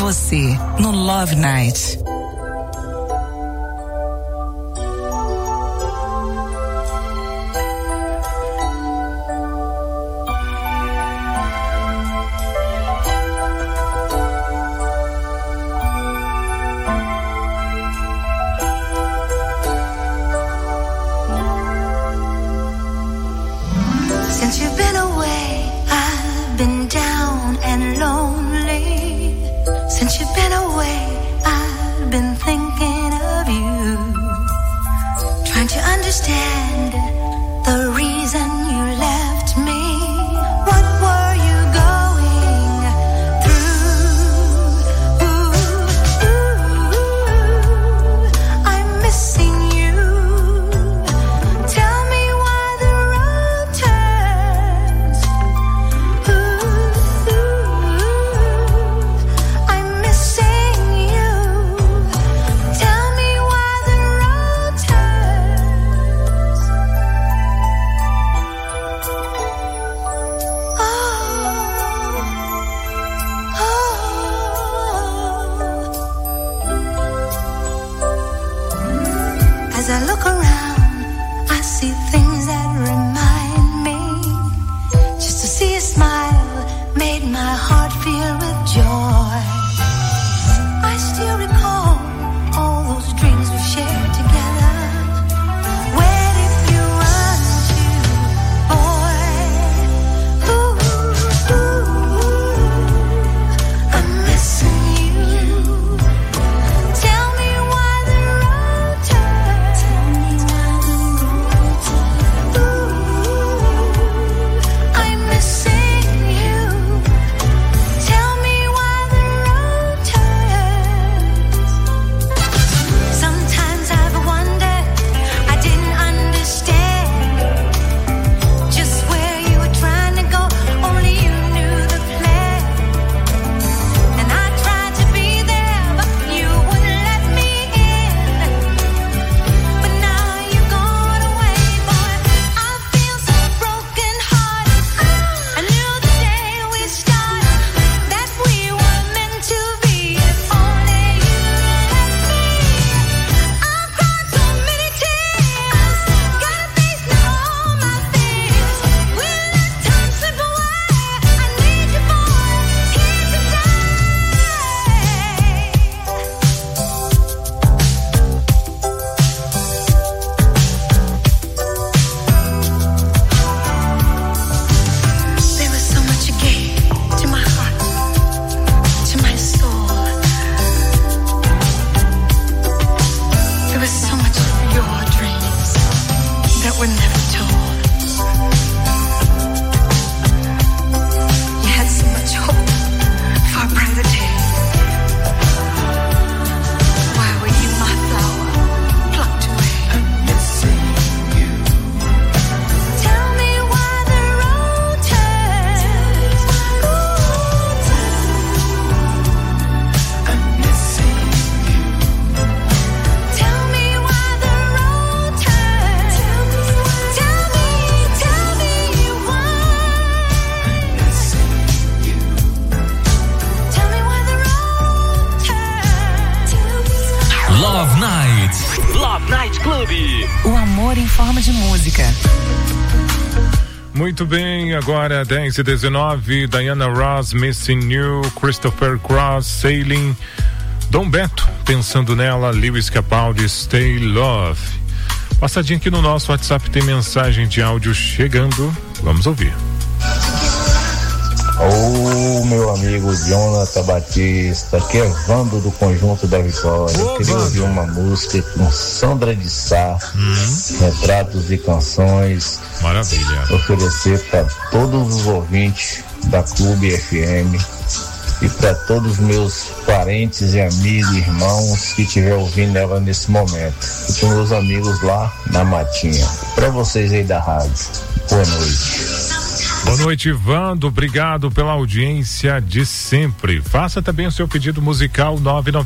você no Love Night. Since you've been away, I've been down and lonely. Since you've been away, I've been thinking of you. Trying to understand the reason you left me. What were you going through? I'm missing you. Tell me why the road turns. I'm missing you. Tell me why the road turns. As I look around, I see things that remind me. Just to see a smile made my heart feel with joy. I still recall all those dreams we shared together. Where did you run to, boy? I'm missing you. Tell me why the road turns. I'm missing you. Tell me why the road turns. Sometimes I've wondered, I didn't understand just where you were trying to go. Only you knew the plan. And I tried to be there, but you wouldn't let me in. But now you've gone away, boy. I feel so broken hearted. I knew the day we started that we were meant to be. If only you let me. I've cried so many tears. Gotta face now all my fears. We'll let time slip away. I need you, boy, here to stay. There was so much you gave to my heart, to my soul. There was so much of your dreams that were never told. You had so much hope for a brighter day. Why were you my flower plucked away? I'm missing you. Tell me why the road turns. I'm missing you. Tell me why the road turns. Tell me why. I'm missing you. Tell me why the road turns. Love Night. Love Night Club. O amor em forma de música. Muito bem, agora 10:19, Diana Ross, Missing You, Christopher Cross, Sailing, Dom Beto, Pensando Nela, Lewis Capaldi, Stay Love. Passadinha aqui no nosso WhatsApp, tem mensagem de áudio chegando, vamos ouvir. Ô, meu amigo Jonathan Batista, que é Vando do Conjunto da Vitória. Eu queria ouvir uma música com Sandra de Sá, Retratos e Canções. Maravilha. Oferecer para todos os ouvintes da Clube FM e para todos os meus parentes e amigos, irmãos que estiver ouvindo ela nesse momento. E para meus amigos lá na Matinha. Para vocês aí da rádio. Boa noite. Boa noite, Vando. Obrigado pela audiência de sempre. Faça também o seu pedido musical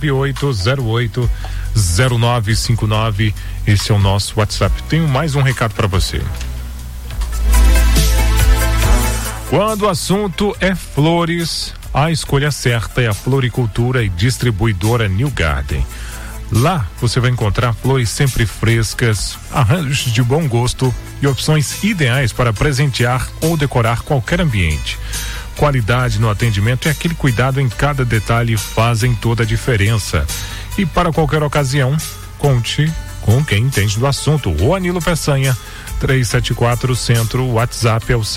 998-08-0959. Esse é o nosso WhatsApp. Tenho mais um recado para você. Quando o assunto é flores, a escolha certa é a Floricultura e Distribuidora New Garden. Lá você vai encontrar flores sempre frescas, arranjos de bom gosto e opções ideais para presentear ou decorar qualquer ambiente. Qualidade no atendimento e aquele cuidado em cada detalhe fazem toda a diferença. E para qualquer ocasião, conte com quem entende do assunto. O Anilo Peçanha, 374 Centro, WhatsApp é o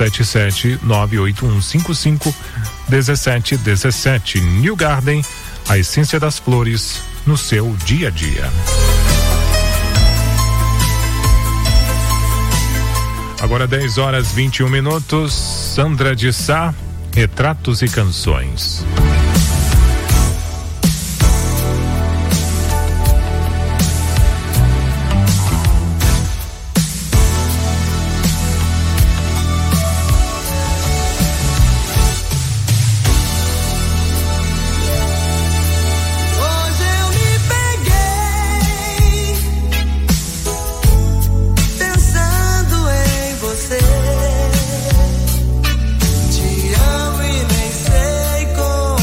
77981551717. New Garden, a essência das flores no seu dia a dia. Agora 10h21. Sandra de Sá, Retratos e Canções. Te amo e nem sei como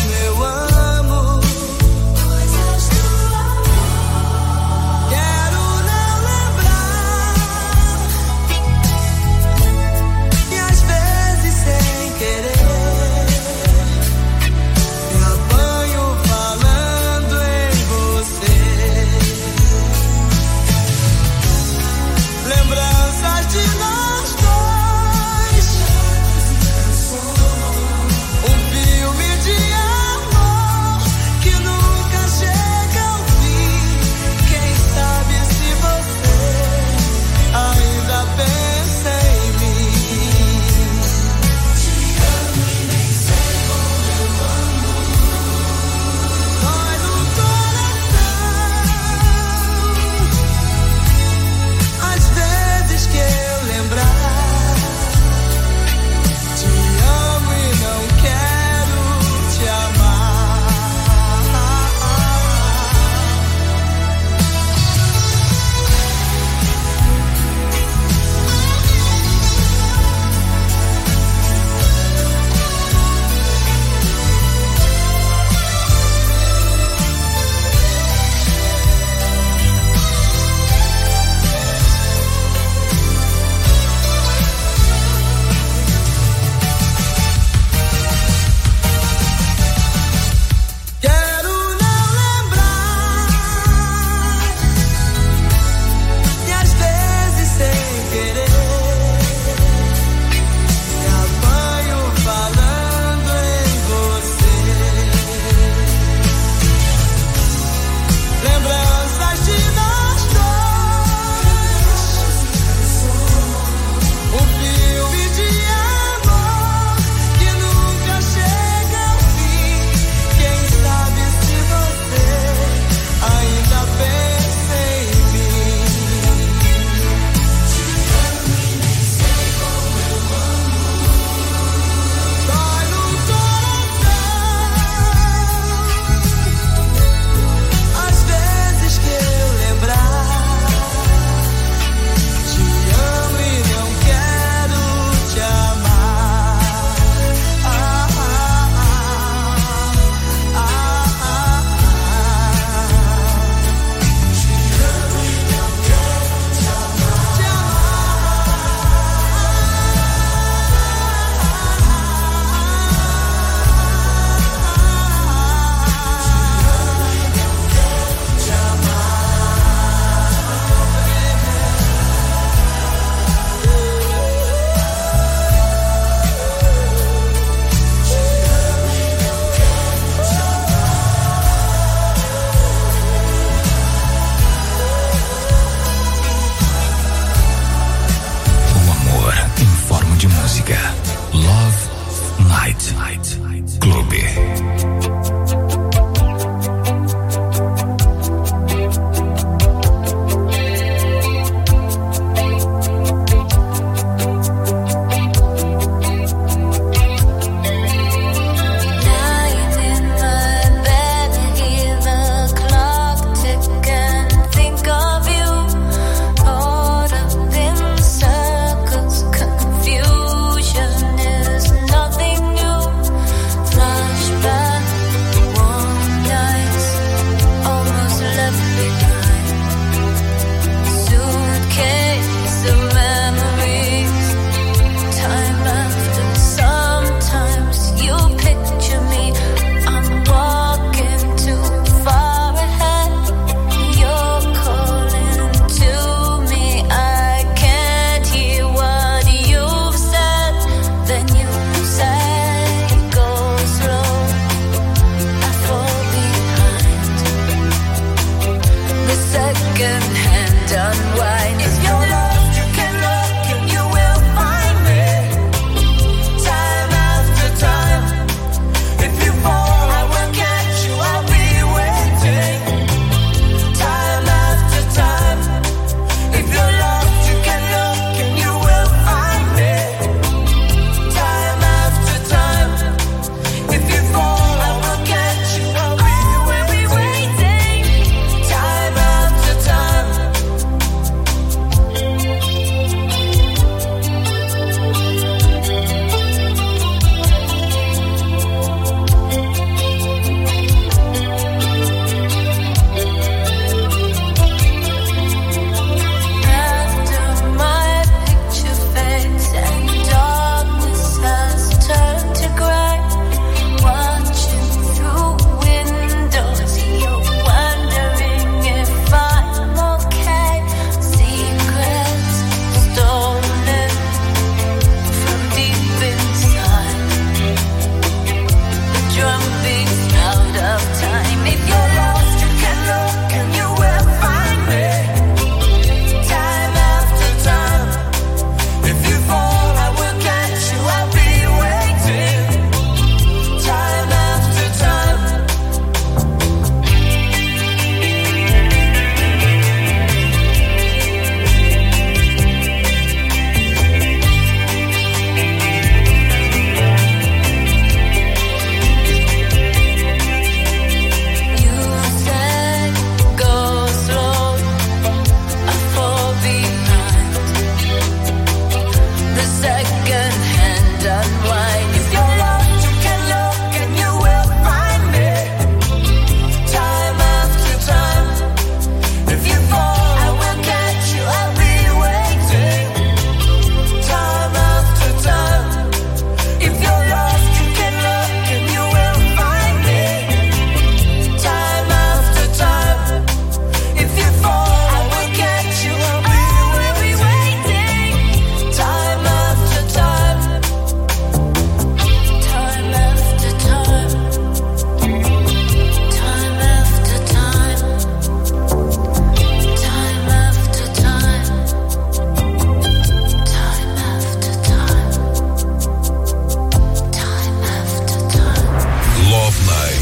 second-hand unwind. If you're lost, you can look and you will find me. Time after time. If you fall, I will catch you. I'll be waiting. Time after time. If you're lost, you can look and you will find me. Time after time. If you fall, I will catch you. I'll be waiting. Time after time. After my picture fades and darkness has turned to gray, watching through windows, you're wondering if I'm okay. Secrets stolen from deep inside. The drum beats out of time. If you're lost, you can look and you will find me. Time after time. If you fall, I will catch you. I'll be waiting. Time after time. You said go slow, I fall behind. The second-hand unwind. If you're lost, you can look and you will find me. Time after time. If you fall, I will catch you. I'll be waiting. Time after time. If you're lost, you can look and you will find me. Time after time. If you fall, I will catch you. I'll be waiting. Time after time. Time after time. Time after time. Time after time. Time after time. Time after time. Love Night.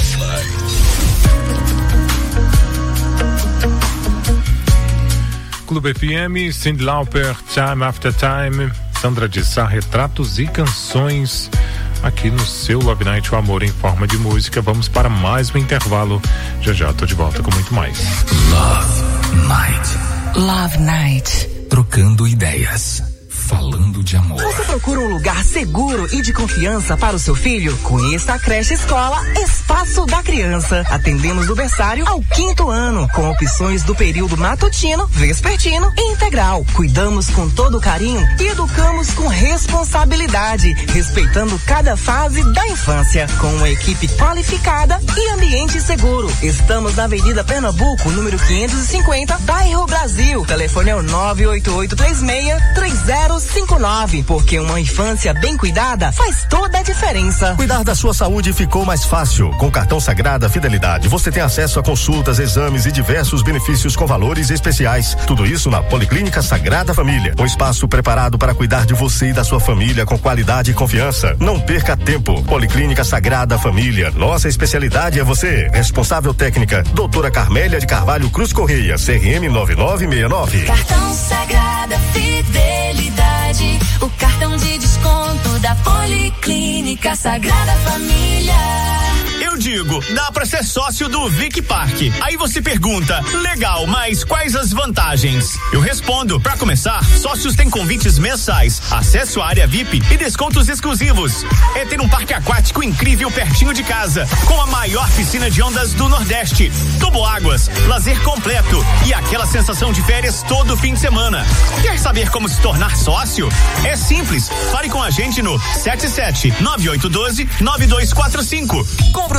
Clube FM, Cyndi Lauper, Time After Time, Sandra de Sá, retratos e canções aqui no seu Love Night, o amor em forma de música. Vamos para mais um intervalo. Já já tô de volta com muito mais. Love Night. Love Night. Trocando ideias. Falando de amor. Você procura um lugar seguro e de confiança para o seu filho? Conheça a creche escola Espaço da Criança. Atendemos do berçário ao 5º ano, com opções do período matutino, vespertino e integral. Cuidamos com todo carinho e educamos com responsabilidade, respeitando cada fase da infância, com uma equipe qualificada e ambiente seguro. Estamos na Avenida Pernambuco, número 550, bairro Brasil. Telefone é o 988363059, porque uma infância bem cuidada faz toda a diferença. Cuidar da sua saúde ficou mais fácil. Com o cartão Sagrada Fidelidade, você tem acesso a consultas, exames e diversos benefícios com valores especiais. Tudo isso na Policlínica Sagrada Família. Um espaço preparado para cuidar de você e da sua família com qualidade e confiança. Não perca tempo. Policlínica Sagrada Família. Nossa especialidade é você. Responsável técnica, doutora Carmélia de Carvalho Cruz Correia, CRM 9969. Cartão Sagrada Fidelidade. O cartão de desconto da Policlínica Sagrada Família. Eu digo, dá pra ser sócio do Vic Park. Aí você pergunta, legal, mas quais as vantagens? Eu respondo, pra começar, sócios têm convites mensais, acesso à área VIP e descontos exclusivos. É ter um parque aquático incrível pertinho de casa, com a maior piscina de ondas do Nordeste, toboáguas, lazer completo e aquela sensação de férias todo fim de semana. Quer saber como se tornar sócio? É simples, fale com a gente no 7798129245. Compra o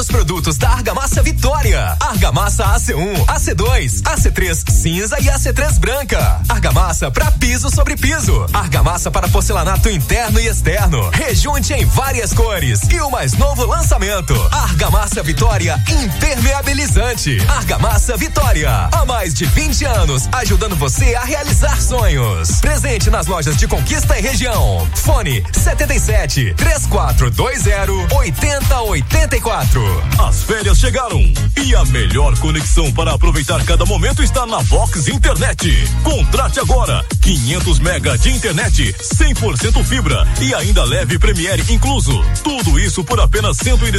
os produtos da Argamassa Vitória. Argamassa AC1, AC2, AC3 cinza e AC3 branca. Argamassa para piso sobre piso. Argamassa para porcelanato interno e externo. Rejunte em várias cores. E o mais novo lançamento: Argamassa Vitória Impermeabilizante. Argamassa Vitória, há mais de 20 anos, ajudando você a realizar sonhos. Presente nas lojas de Conquista e região. Fone 77 3420 8084. As férias chegaram e a melhor conexão para aproveitar cada momento está na Vox Internet. Contrate agora 500 mega de internet 100% fibra e ainda leve Premiere incluso. Tudo isso por apenas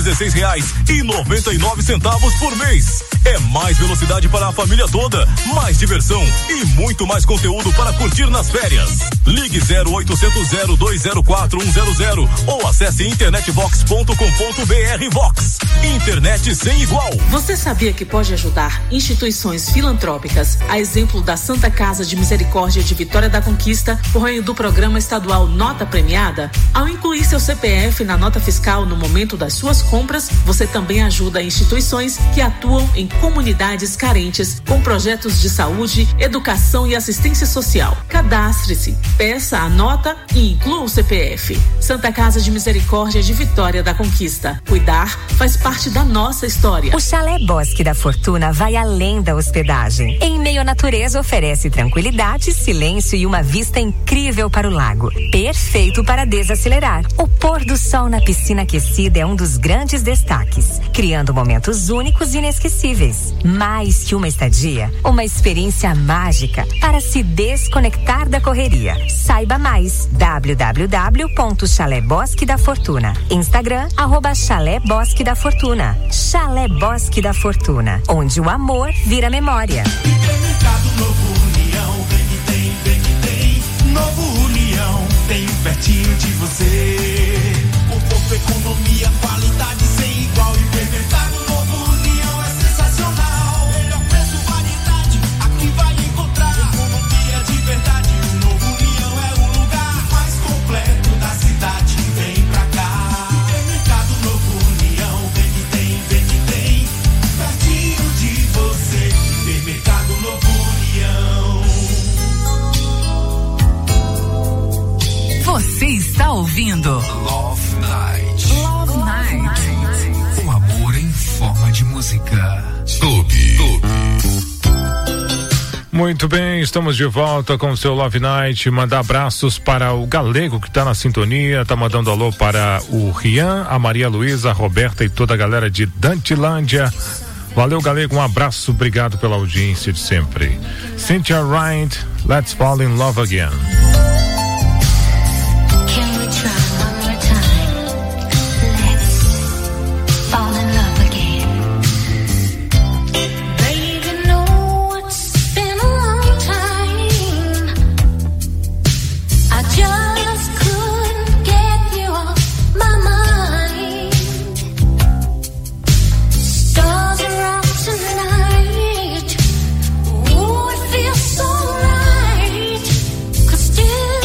R$116,99 por mês. É mais velocidade para a família toda, mais diversão e muito mais conteúdo para curtir nas férias. Ligue 0800 0204 100 ou acesse internetvox.com.br. Vox, internet sem igual. Você sabia que pode ajudar instituições filantrópicas, a exemplo da Santa Casa de Misericórdia de Vitória da Conquista, por meio do programa estadual Nota Premiada? Ao incluir seu CPF na nota fiscal no momento das suas compras, você também ajuda instituições que atuam em comunidades carentes com projetos de saúde, educação e assistência social. Cadastre-se, peça a nota e inclua o CPF. Santa Casa de Misericórdia de Vitória da Conquista. Cuidar faz parte da nossa história. O Chalé Bosque da Fortuna vai além da hospedagem. Em meio à natureza, oferece tranquilidade, silêncio e uma vista incrível para o lago. Perfeito para desacelerar. O pôr do sol na piscina aquecida é um dos grandes destaques, criando momentos únicos e inesquecíveis. Mais que uma estadia, uma experiência mágica para se desconectar da correria. Saiba mais: www.Chalé Bosque da Fortuna. Instagram @Chalé Bosque da Fortuna. Chalé Bosque da Fortuna, onde o amor vira memória. Supermercado Novo União, vem que tem. Novo União, tem pertinho de você. Conforto, economia, qualidade sem igual. Supermercado Novo União é sensacional. Melhor preço, variedade, aqui vai encontrar. Economia de verdade, o Novo União é o lugar mais completo da cidade. Vem pra cá. Supermercado Novo União, vem que tem. Pertinho de você. Supermercado Novo União. Você está ouvindo Love Night. Love Night. O amor em forma de música. Clube. Muito bem, estamos de volta com o seu Love Night. Mandar abraços para o Galego que está na sintonia, tá mandando alô para o Rian, a Maria Luísa, a Roberta e toda a galera de Dantilândia. Valeu, Galego, um abraço, obrigado pela audiência de sempre. Cynthia Rhind, Let's Fall in Love Again. Can we try one more time? Let's fall in love again. Baby, no, it's been a long time. I just couldn't get you off my mind. Stars are out tonight. Ooh, it feels so right. 'Cause still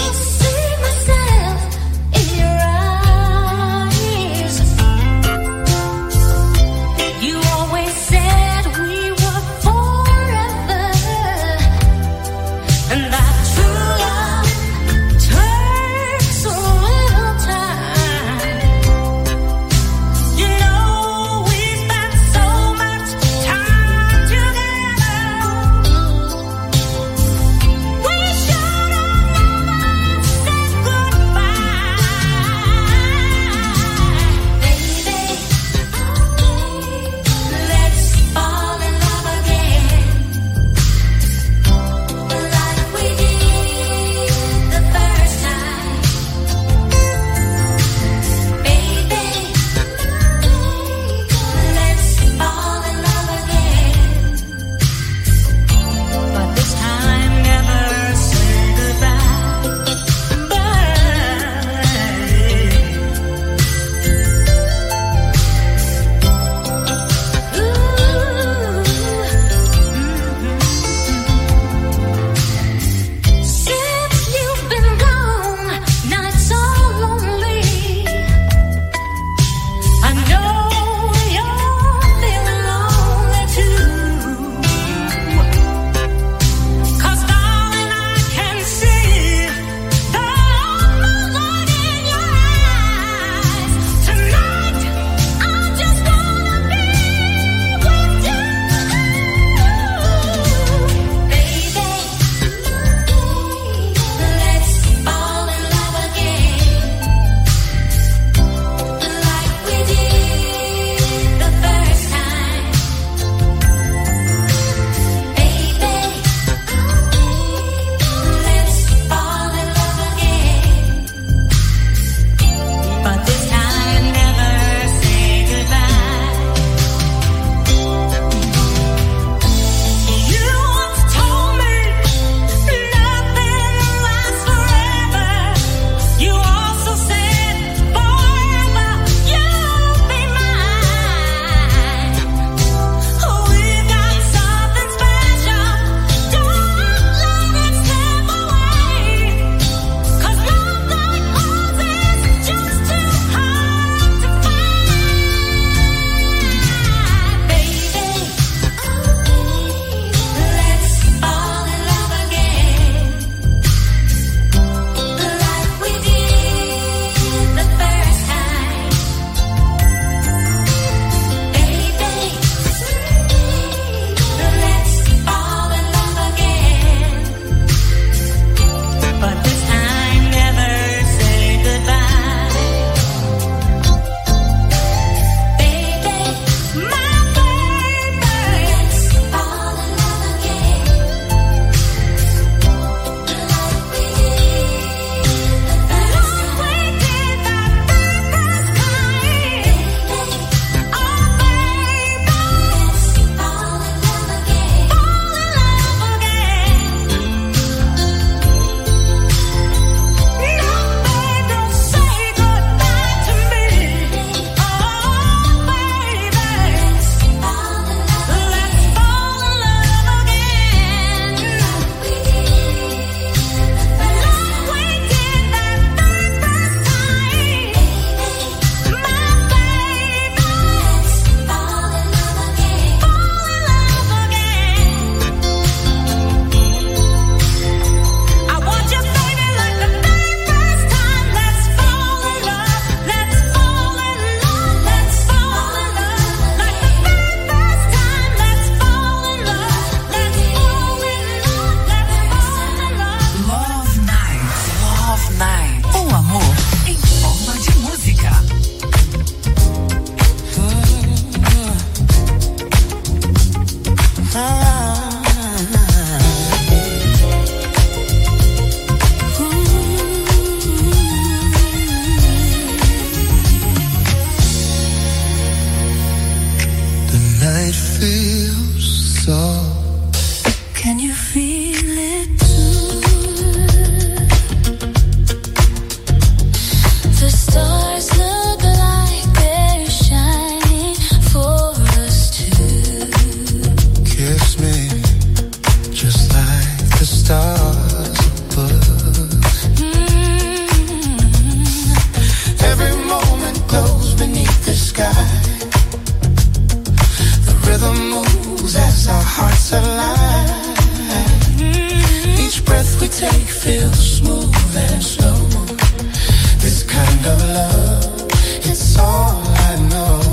alive. Each breath we take feels smooth and slow. This kind of love, it's all I know.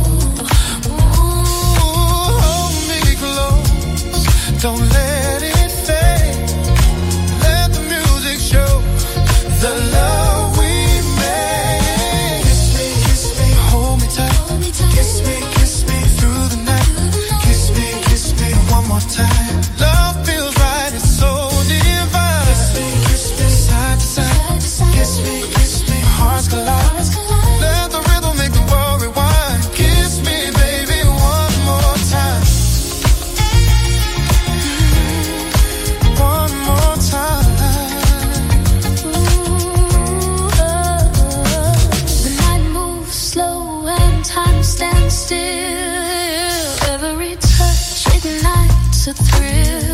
Ooh, hold me close, don't let it fade. Let the music show the love we made. Kiss me, hold me tight. Kiss me through the night. Kiss me one more time. Love feels right, it's so divine. Kiss me side to side. Kiss me, hearts collide. Let the rhythm make the world rewind. Kiss me, baby, one more time. One more time. The night moves slow and time stands still. Every touch ignites a thrill.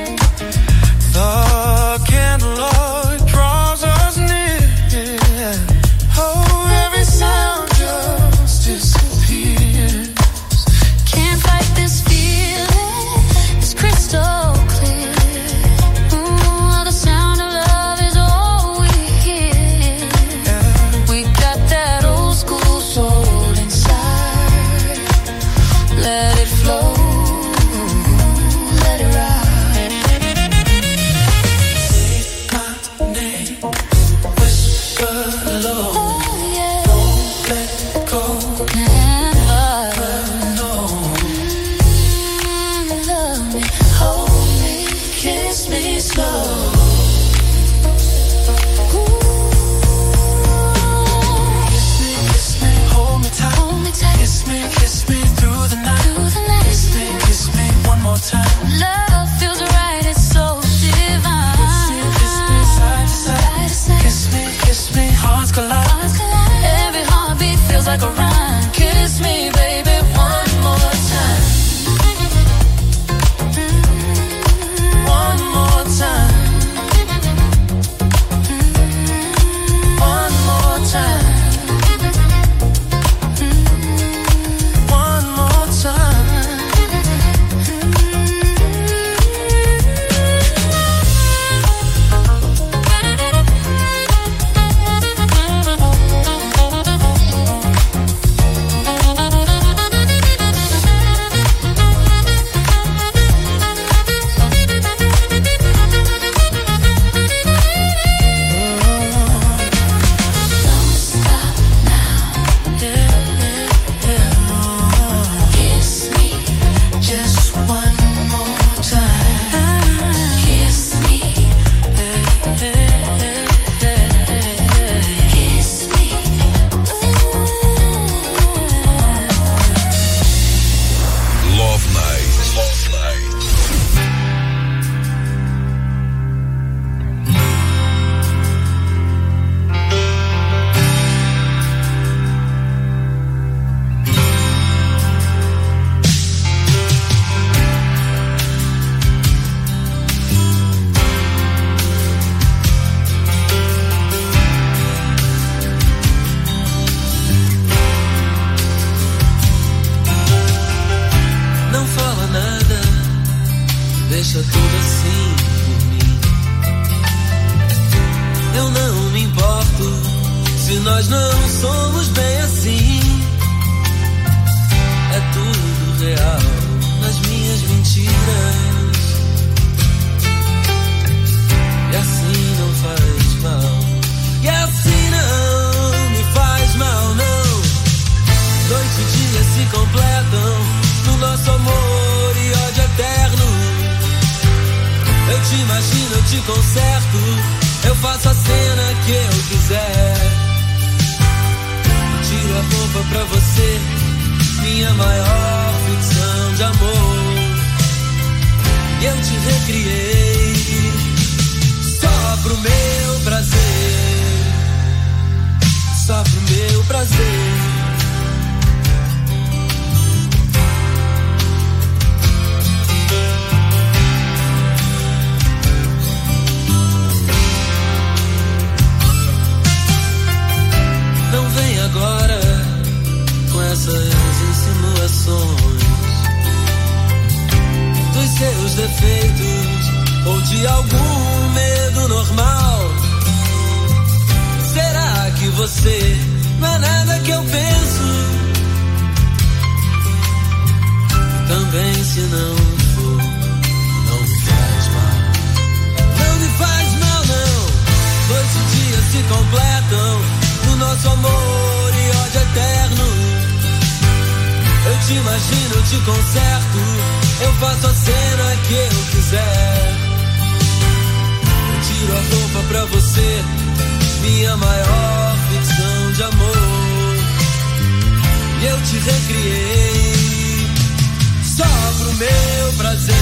The candlelight draws us near. Oh, every sound just disappears. Can't fight this feeling, it's crystal clear. Ooh, the sound of love is all we hear. We got that old school soul inside. Let it flow, let it ride. My name, whisper low. Oh yeah, Don't let go. and love. Love me, hold me, kiss me slow. Kiss me, hold me tight. Hold me tight. Kiss me through the night. Through the night. Kiss me one more time. Love feels right, it's so divine. Kiss me side to side. Kiss me, hearts collide. Hearts collide. Every heartbeat feels like a rhyme. Kiss me, baby, one more time. One more time. One more time. One more time. Don't stop now. Kiss me, Just one more time. kiss me, kiss me. Love Night. Love Night. Não fala nada, deixa tudo assim por mim. Eu não me importo se nós não somos bem assim. É tudo real nas minhas mentiras. E assim não faz mal. E assim não me faz mal, não. Noite e dia se completam no nosso amor e ódio eterno. Eu te imagino, eu te conserto. Eu faço a cena que eu quiser. Tiro a roupa pra você, minha maior ficção de amor. E eu te recriei só pro meu prazer. Só pro meu prazer. Não vem agora com essas insinuações dos seus defeitos. defeitos ou de algum medo normal? Será que você não é nada que eu penso? Também se não for, não me faz mal. Não me faz mal, não. Noite e dia se completam no nosso amor e ódio eterno. Eu te imagino, eu te conserto, eu faço a cena que eu quiser. Eu tiro a roupa pra você, minha maior ficção de amor. E eu te recriei só pro meu prazer.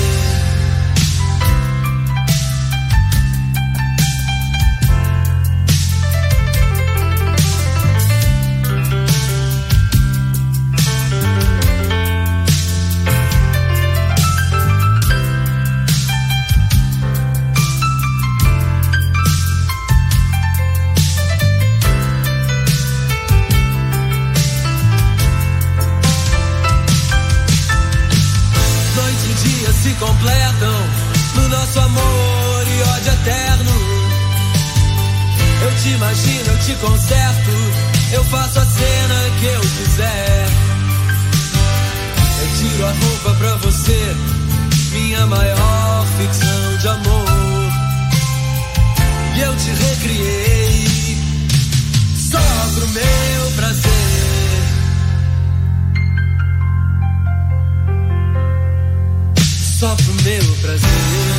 Se completam no nosso amor e ódio eterno. Eu te imagino, eu te conserto, eu faço a cena que eu quiser. Eu tiro a roupa pra você, minha maior ficção de amor. E eu te recriei só pro meu prazer. Só pro meu prazer.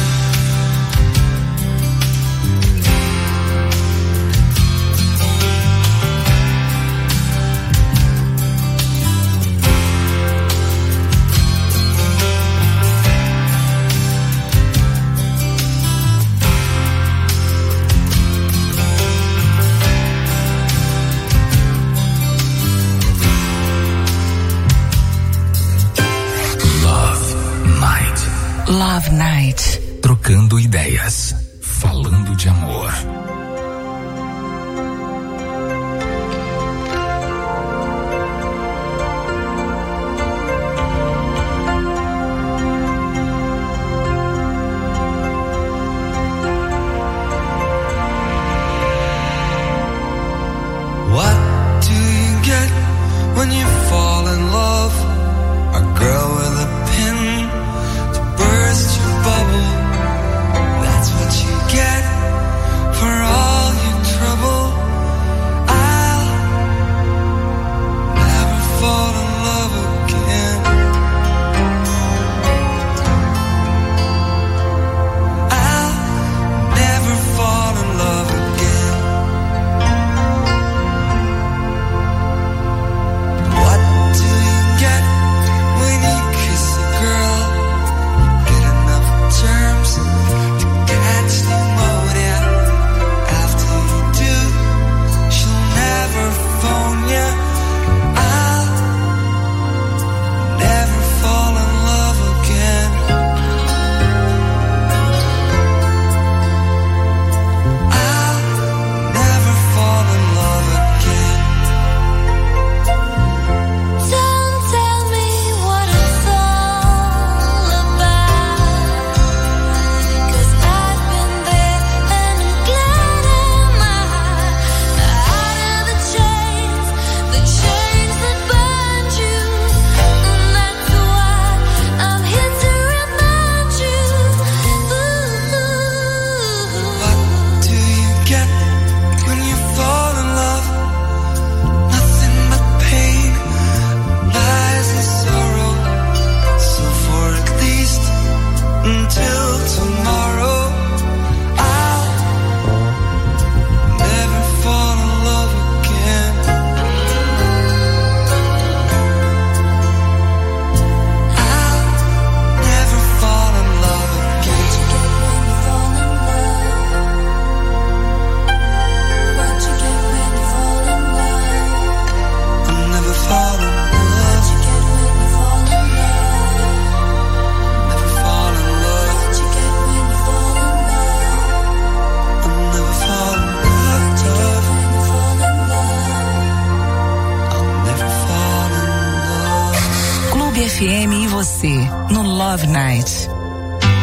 Love Night. Trocando ideias, falando de amor. What do you get when you fall in love? A girl with a pin to burst your bubble. That's what you get for all your trouble. I'll never fall in love again. I'll never fall in love again. What do you get when you kiss a girl? Get enough germs to catch pneumonia. After you do, she'll never phone ya. I'll never fall in love again. I'll never fall in love again. Don't tell me what it's all about, 'cause I've been there and I'm glad am I out of the chains that bind you, and that's why I'm here to remind you. What do you get when you fall in love? Nothing but pain, lies and sorrow. So for at least until tomorrow, I'll never fall in love again. I'll never fall in love again. What you get when you fall in love? I'll never fall in love. What you get when you fall in love? Never fall in love. What you get when you fall in love? I'll never fall in What you get love. when you fall in love? I'll never fall in love. Clube FM e você no Love Night.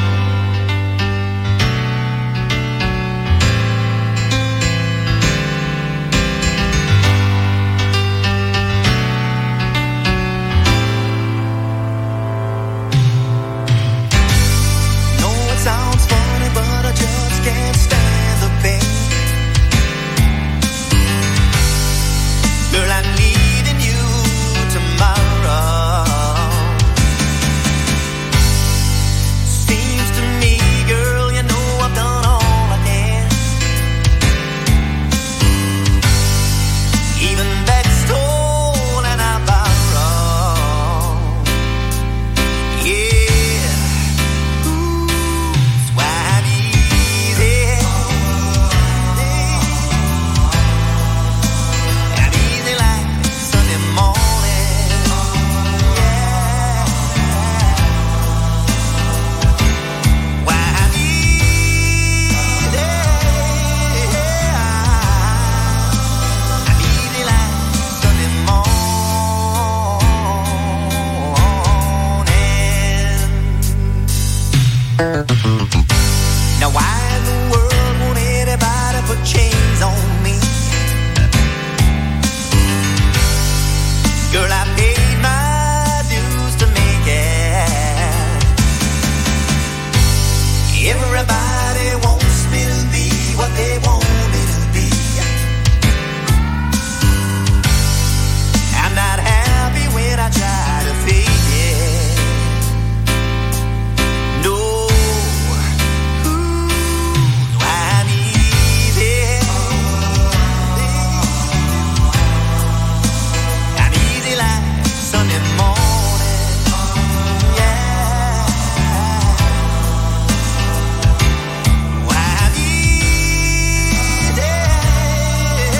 Now why in the world won't anybody put chains on me? Girl, I paid my dues to make it. Everybody wants me to be what they want me to be. I'm not happy when I try to fake it. No, ooh, I need it. I'm easy like Sunday morning. Yeah, I need it.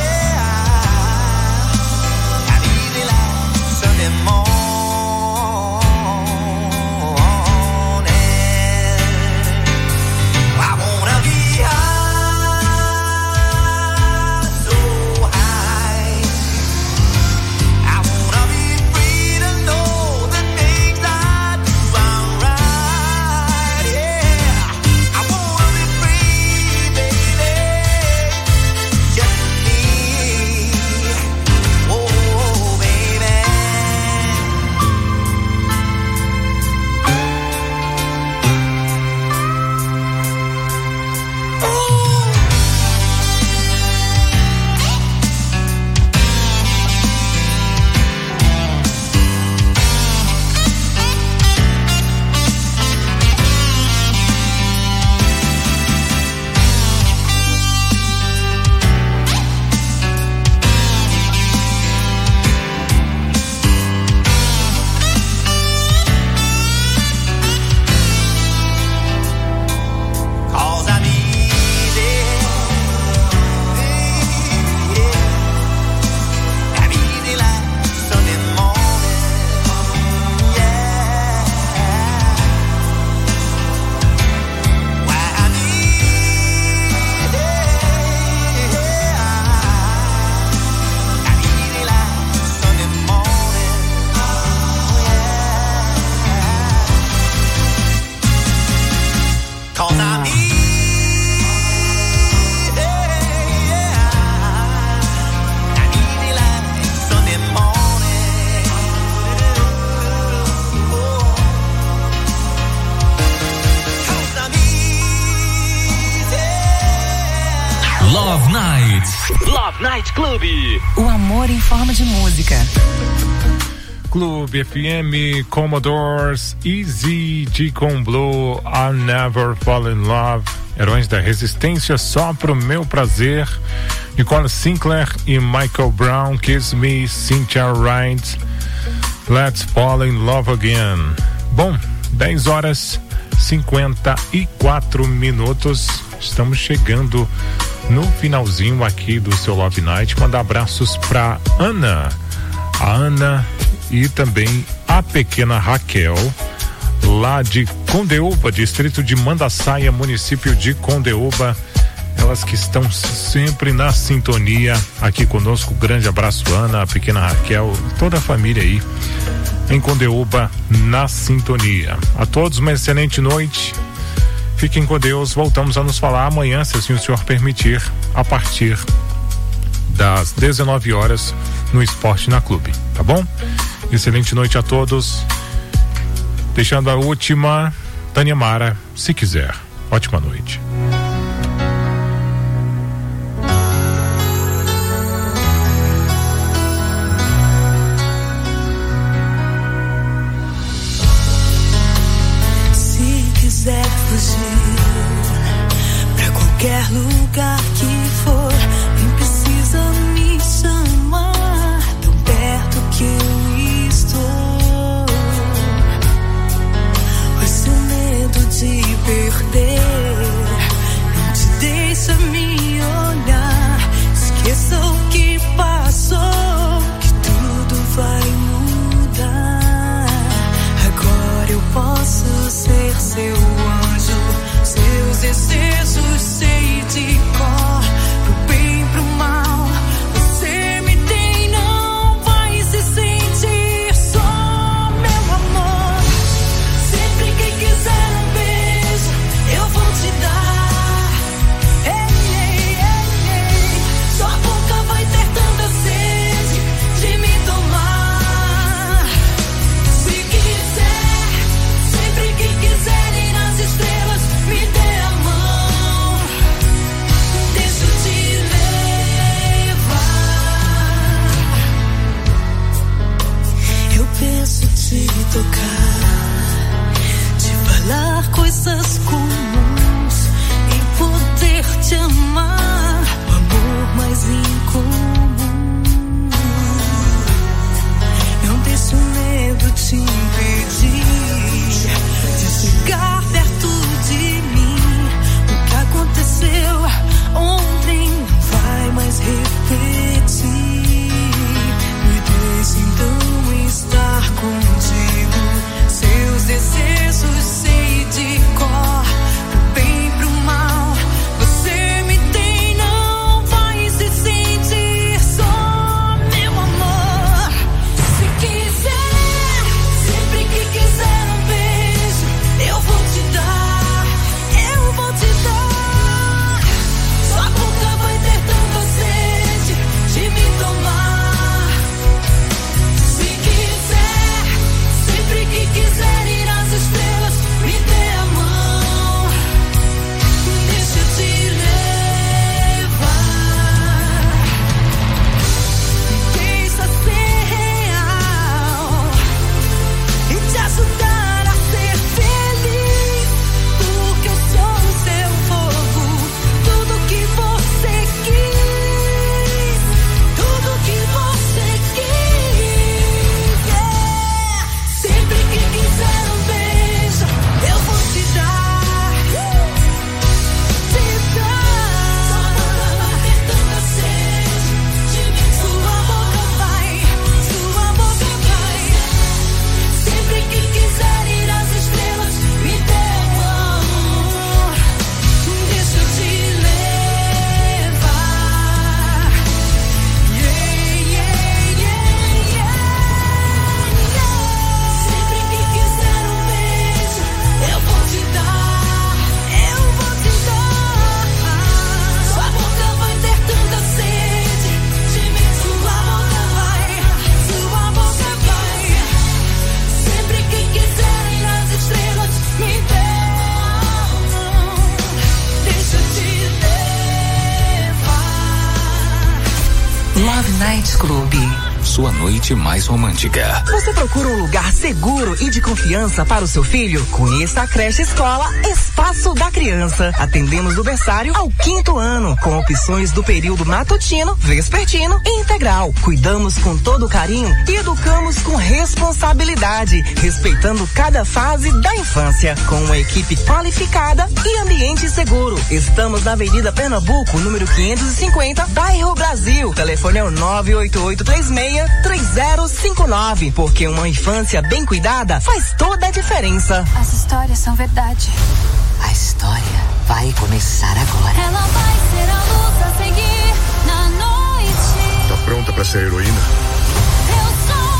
I'm easy like Sunday morning. I wanna be high, so high. I wanna be free to know the things I do are right. Yeah, I wanna be free, baby, just me. Oh, baby. Cause I'm easy. I'm easy like Sunday morning. Yeah. Why I'm easy. I'm easy like Sunday morning. Cause I'm easy. I'm easy like Sunday morning. Cause I'm easy. Love Night. Love Night Club. O amor em forma de música. Clube FM, Commodores, Easy, Deacon Blue, I'll Never Fall in Love, Heróis da Resistência, Só Pro Meu Prazer, Nicole Sinclair e Michael Brown, Kiss Me, Cynthia Wright, Let's Fall in Love Again. Bom, 10h54, estamos chegando no finalzinho aqui do seu Love Night. Mandar abraços pra Ana, a Ana e também a pequena Raquel, lá de Condeúba, distrito de Mandaçaia, município de Condeúba. Elas que estão sempre na sintonia aqui conosco. Grande abraço, Ana, a pequena Raquel, toda a família aí em Condeúba na sintonia. A todos uma excelente noite. Fiquem com Deus. Voltamos a nos falar amanhã, se assim o senhor permitir, a partir das 19 horas no Esporte na Clube, tá bom? Excelente noite a todos. Deixando a última, Tânia Mara, Se Quiser. Ótima noite. Se quiser fugir pra qualquer lugar que for, nem precisa me chamar, tão perto que eu estou. Pois seu medo de perder não te deixa me olhar. Esqueça o que passou, que tudo vai mudar. Agora eu posso ser seu anjo, seus desejos sei de cor. Pro Love Night Club. Sua noite mais romântica. Você procura um lugar seguro e de confiança para o seu filho? Conheça a creche escola Espaço da Criança. Atendemos do berçário ao 5º ano, com opções do período matutino, vespertino e integral. Cuidamos com todo carinho e educamos com responsabilidade, respeitando cada fase da infância, com uma equipe qualificada e ambiente seguro. Estamos na Avenida Pernambuco, número 550, bairro Brasil. Telefone é o 98836-3059, porque uma infância bem cuidada faz toda a diferença. As histórias são verdade. A história vai começar agora. Ela vai ser a luz a seguir na noite. Tá pronta pra ser heroína? Eu sou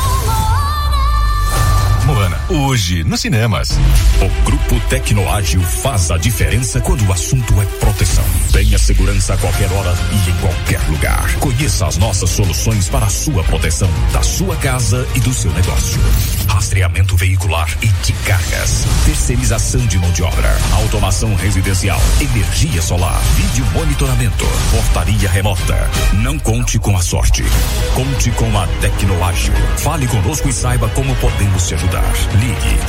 Moana, hoje nos cinemas. O Grupo Tecnoágil faz a diferença quando o assunto é proteção. Tenha segurança a qualquer hora e em qualquer lugar. Conheça as nossas soluções para a sua proteção, da sua casa e do seu negócio. Rastreamento veicular e de cargas. Terceirização de mão de obra. Automação residencial. Energia solar. Vídeo monitoramento. Portaria remota. Não conte com a sorte. Conte com a Tecnoágil. Fale conosco e saiba como podemos te ajudar. Ligue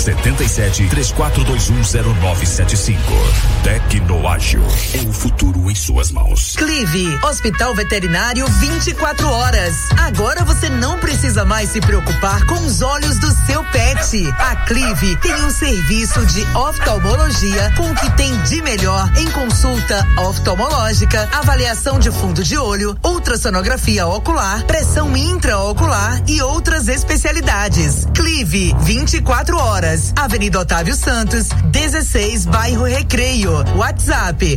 77-3421-0975. Tecnoágil. É o futuro em suas mãos. Clive, Hospital Veterinário 24 horas. Agora você não precisa mais se preocupar com os olhos do seu pet. A Clive tem um serviço de oftalmologia com o que tem de melhor em consulta oftalmológica, avaliação de fundo de olho, ultrassonografia ocular, pressão intraocular e outras especialidades. Clive, 24 horas. Avenida Otávio Santos, 16, bairro Recreio. WhatsApp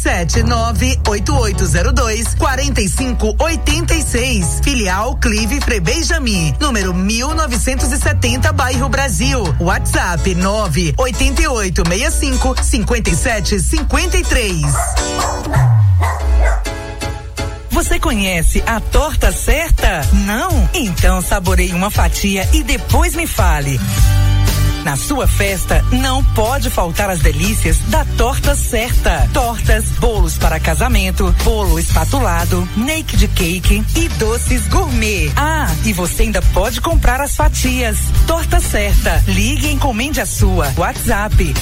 779-8802-4586. Filial Clive Frebenjamin, número 1970, bairro Brasil. WhatsApp 98865-5753. Você conhece a Torta Certa? Não? Então saboreie uma fatia e depois me fale. Na sua festa, não pode faltar as delícias da Torta Certa. Tortas, bolos para casamento, bolo espatulado, naked cake e doces gourmet. Ah, e você ainda pode comprar as fatias. Torta Certa. Ligue e encomende a sua. WhatsApp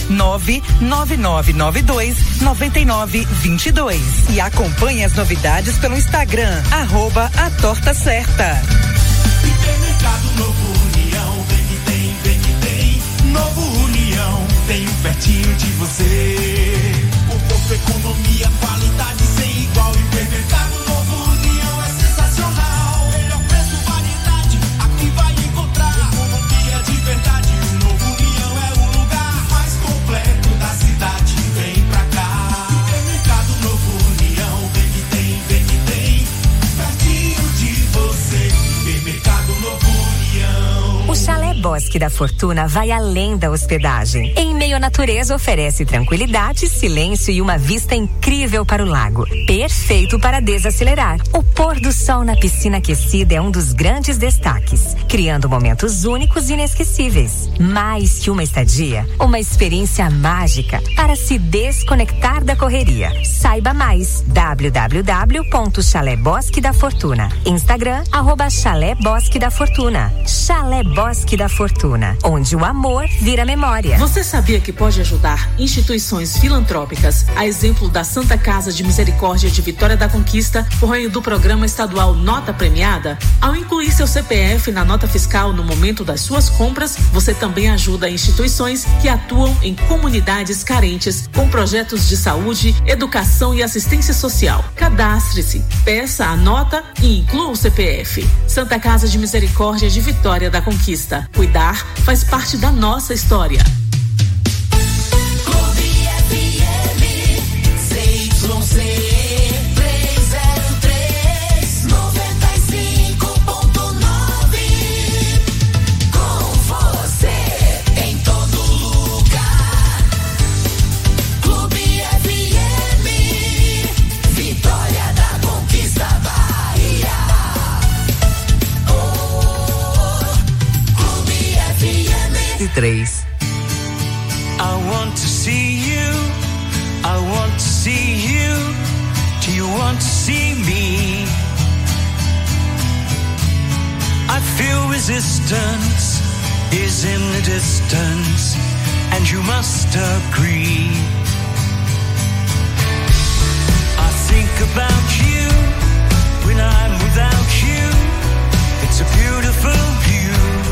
99992-9922. E acompanhe as novidades pelo Instagram, @a Torta Certa. Supermercado Novo União, vem que tem, vem que tem. Novo União, tem pertinho de você. Conforto, economia, qualidade sem igual. Supermercado Novo União é sensacional. Melhor preço, variedade, aqui vai encontrar. Economia de verdade, o Novo União é o lugar mais completo da cidade. Vem pra cá. Supermercado Novo União, vem que tem, pertinho de você. Supermercado Novo União. O Chalé Bosque da Fortuna vai além da hospedagem. Em meio à natureza, oferece tranquilidade, silêncio e uma vista incrível para o lago. Perfeito para desacelerar. O pôr do sol na piscina aquecida é um dos grandes destaques, criando momentos únicos e inesquecíveis. Mais que uma estadia, uma experiência mágica para se desconectar da correria. Saiba mais. www.Chalé Bosque da Fortuna. Instagram, @Chalé Bosque da Fortuna. Chalé Bosque da Fortuna, onde o amor vira memória. Você sabia que pode ajudar instituições filantrópicas, a exemplo da Santa Casa de Misericórdia de Vitória da Conquista, por meio do programa estadual Nota Premiada? Ao incluir seu CPF na nota fiscal no momento das suas compras, você também ajuda instituições que atuam em comunidades carentes com projetos de saúde, educação e assistência social. Cadastre-se, peça a nota e inclua o CPF. Santa Casa de Misericórdia de Vitória da Conquista. Cuidar faz parte da nossa história. I want to see you, I want to see you. Do you want to see me? feel resistance is in the distance, and you must agree. I think about you when I'm without you. It's a beautiful view.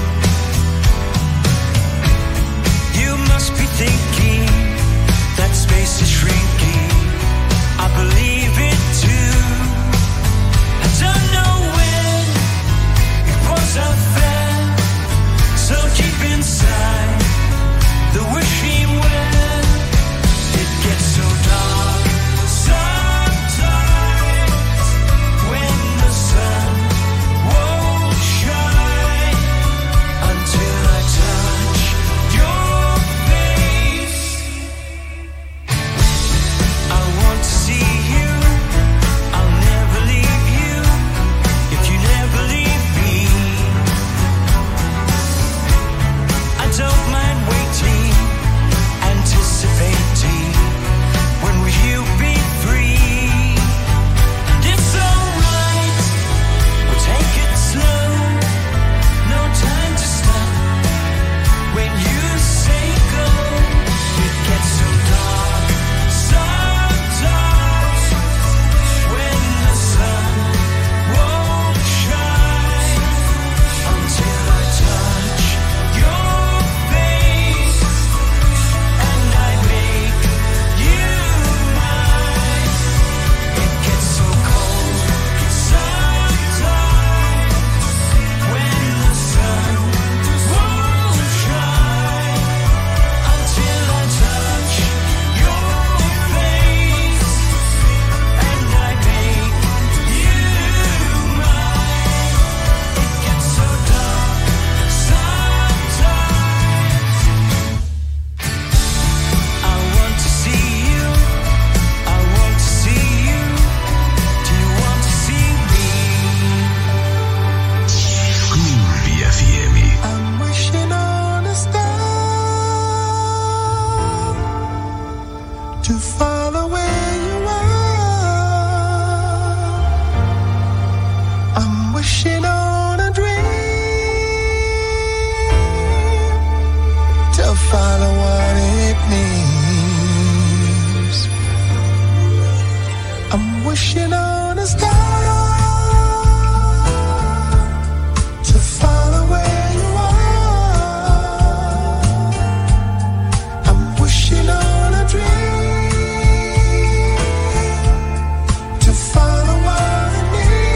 You must be thinking that space is shrinking. I believe it too. I don't know when it was unfair, so deep inside the wishing well, it gets so dark sometimes when the sun won't shine until I touch your face. I want to see you, I'll never leave you if you never leave me. I don't mind waiting, anticipating, when will you be free? And it's alright, we'll take it slow, no time to stop. When you say go, it gets so dark sometimes when the sun won't shine until I touch your face and I make you mine. It gets so cold sometimes when the sun won't shine until I touch your face and I make you mine. It gets so dark sometimes. I want to see you, I want to see you. Do you want to see me? Groove FM. I'm wishing on a star to follow where you are. I'm wishing on a dream to follow what it means. I'm wishing on a star to follow where you are. I'm wishing on a dream to follow what it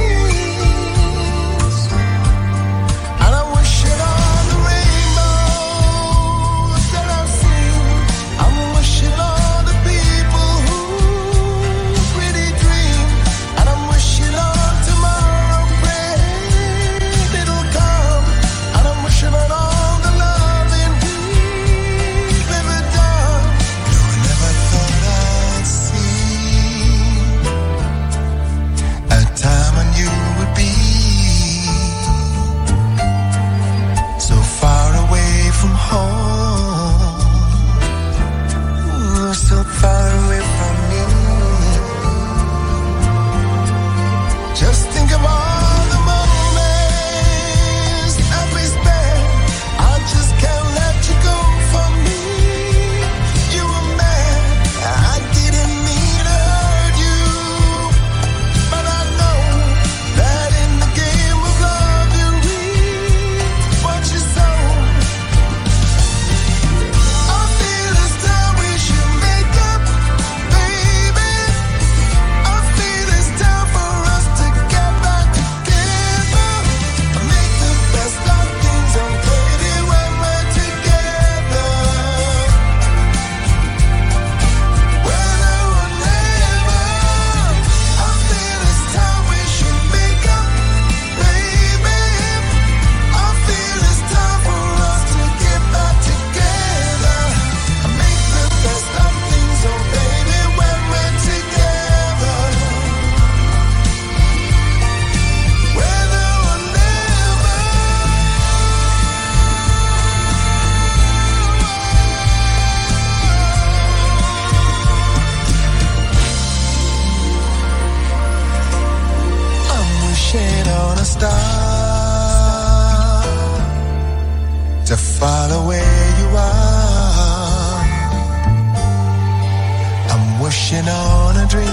needs. And I'm wishing on the rainbows that I've seen. I'm wishing on the people who really dream. And I'm wishing on tomorrow, praying it'll come. And I'm wishing on all the loving we've ever done. No, I never thought I'd see a time when you would be so far away from home, so far away from me. Just think of all the moments that we spent. I just can't let you go from me. You were mad, I didn't mean to hurt you, but I know that in the game of love you reap what you sow. I feel it's time we should make up, baby. I feel it's time for us to get back together. Make the best of things, oh baby, when we're together. Whether or never, I feel it's time we should make up, baby. I feel it's time for us to get back together. Make the best of things, oh baby, when we're together. Whether or never. I'm wishing on a star wishing on a dream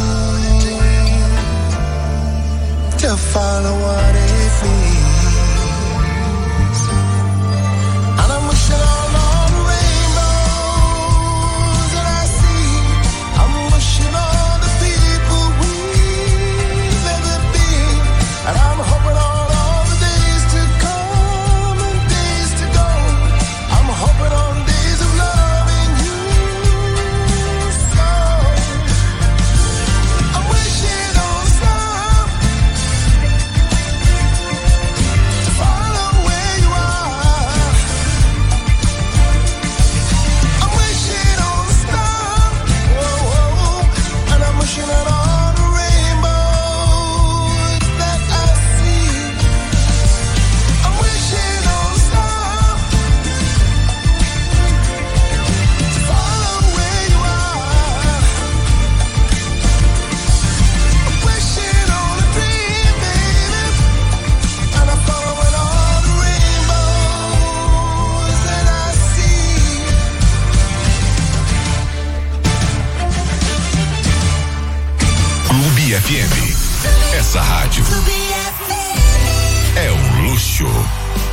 to follow what it means, and I'm wishing on all the rainbows that I see. I'm wishing on the people we've ever been, and I'm hoping on all the days to come and days to go. I'm hoping on days of loving you so. I'm wishing on some to follow where you are. I'm wishing on the star, whoa, and I'm wishing on all the rainbows that I see. I'm wishing on the star to follow where you are. I'm wishing on a dream, baby, and I'm following all the rainbows that I see. Clube FM. Essa rádio é um luxo.